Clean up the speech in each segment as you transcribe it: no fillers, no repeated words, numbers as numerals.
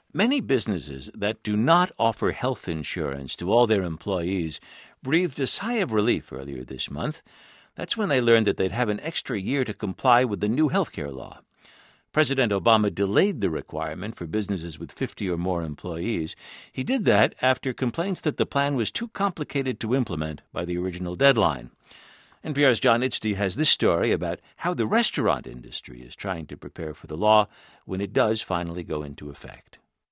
Many businesses that do not offer health insurance to all their employees breathed a sigh of relief earlier this month. That's when they learned that they'd have an extra year to comply with the new health care law. President Obama delayed the requirement for businesses with 50 or more employees. He did that after complaints that the plan was too complicated to implement by the original deadline. NPR's John Itzdy has this story about how the restaurant industry is trying to prepare for the law when it does finally go into effect.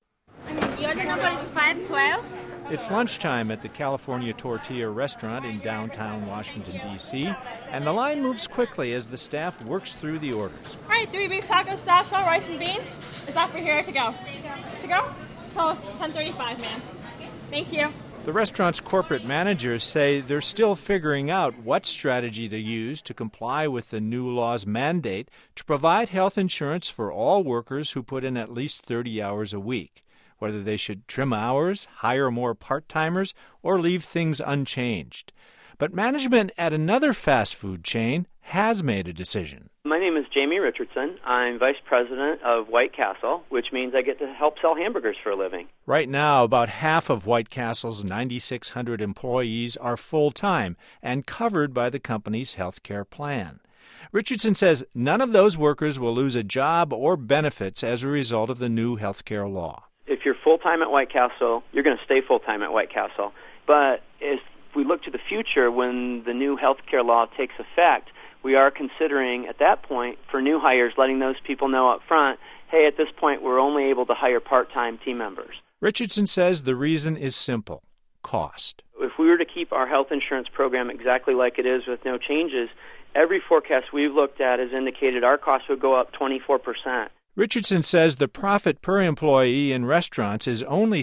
The order number is 512. It's lunchtime at the California Tortilla restaurant in downtown Washington, D.C., and the line moves quickly as the staff works through the orders. All right, 3 beef tacos, soft shell, rice and beans. Is that for here or to go? To go? Till 10:35, ma'am. Thank you. The restaurant's corporate managers say they're still figuring out what strategy to use to comply with the new law's mandate to provide health insurance for all workers who put in at least 30 hours a week, whether they should trim hours, hire more part-timers, or leave things unchanged. But management at another fast food chain has made a decision. My name is Jamie Richardson. I'm vice president of White Castle, which means I get to help sell hamburgers for a living. Right now, about half of White Castle's 9,600 employees are full-time and covered by the company's health care plan. Richardson says none of those workers will lose a job or benefits as a result of the new health care law. If you're full-time at White Castle, you're going to stay full-time at White Castle. But if we look to the future, when the new health care law takes effect, we are considering at that point for new hires letting those people know up front, hey, at this point we're only able to hire part-time team members. Richardson says the reason is simple: cost. If we were to keep our health insurance program exactly like it is with no changes, every forecast we've looked at has indicated our costs would go up 24%. Richardson says the profit per employee in restaurants is only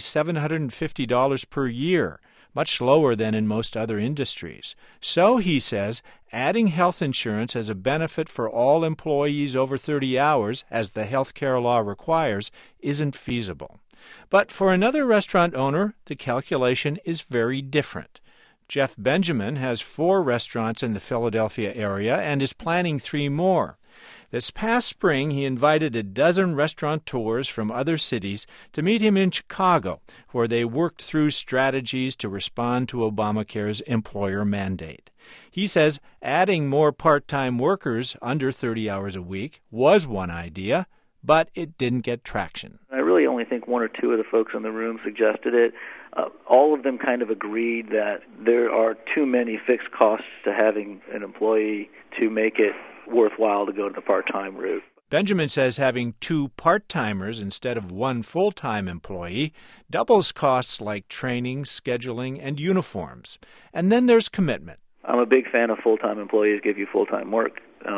$750 per year, much lower than in most other industries. So, he says, adding health insurance as a benefit for all employees over 30 hours, as the health care law requires, isn't feasible. But for another restaurant owner, the calculation is very different. Jeff Benjamin has 4 restaurants in the Philadelphia area and is planning 3 more. This past spring, he invited a dozen restaurateurs from other cities to meet him in Chicago, where they worked through strategies to respond to Obamacare's employer mandate. He says adding more part-time workers under 30 hours a week was one idea, but it didn't get traction. I really only think 1 or 2 of the folks in the room suggested it. All of them kind of agreed that there are too many fixed costs to having an employee to make it worthwhile to go to the part-time route. Benjamin says having 2 part-timers instead of 1 full-time employee doubles costs like training, scheduling, and uniforms. And then there's commitment. I'm a big fan of full-time employees give you full-time work.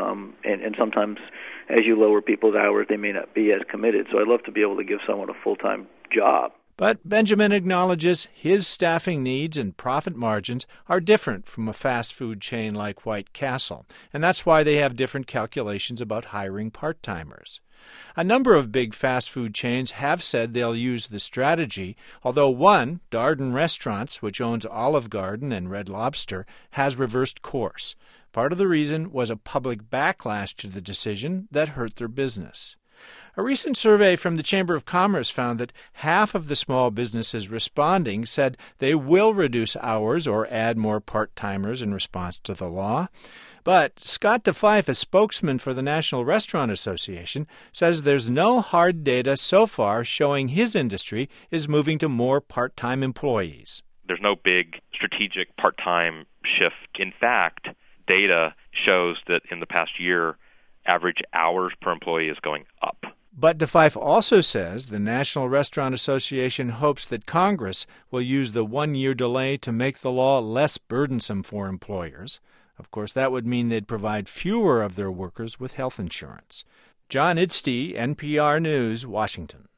And sometimes as you lower people's hours, they may not be as committed. So I'd love to be able to give someone a full-time job. But Benjamin acknowledges his staffing needs and profit margins are different from a fast food chain like White Castle, and that's why they have different calculations about hiring part-timers. A number of big fast food chains have said they'll use the strategy, although one, Darden Restaurants, which owns Olive Garden and Red Lobster, has reversed course. Part of the reason was a public backlash to the decision that hurt their business. A recent survey from the Chamber of Commerce found that half of the small businesses responding said they will reduce hours or add more part-timers in response to the law. But Scott DeFife, a spokesman for the National Restaurant Association, says there's no hard data so far showing his industry is moving to more part-time employees. There's no big strategic part-time shift. In fact, data shows that in the past year, average hours per employee is going up. But DeFife also says the National Restaurant Association hopes that Congress will use the 1-year delay to make the law less burdensome for employers. Of course, that would mean they'd provide fewer of their workers with health insurance. John Itzdy, NPR News, Washington.